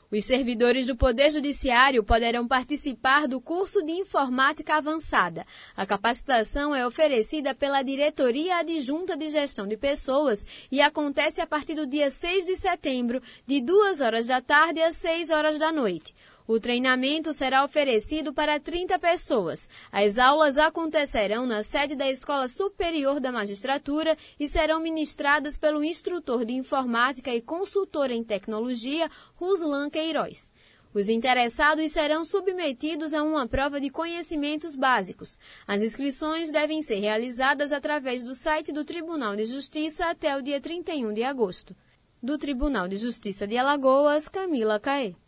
Os servidores do Poder Judiciário poderão participar do curso de Informática Avançada. A capacitação é oferecida pela Diretoria Adjunta de Gestão de Pessoas e acontece a partir do dia 6 de setembro, de 2 horas da tarde às 6 horas da noite. O treinamento será oferecido para 30 pessoas. As aulas acontecerão na sede da Escola Superior da Magistratura e serão ministradas pelo instrutor de informática e consultor em tecnologia, Ruslan Queiroz. Os interessados serão submetidos a uma prova de conhecimentos básicos. As inscrições devem ser realizadas através do site do Tribunal de Justiça até o dia 31 de agosto. Do Tribunal de Justiça de Alagoas, Camila Caê.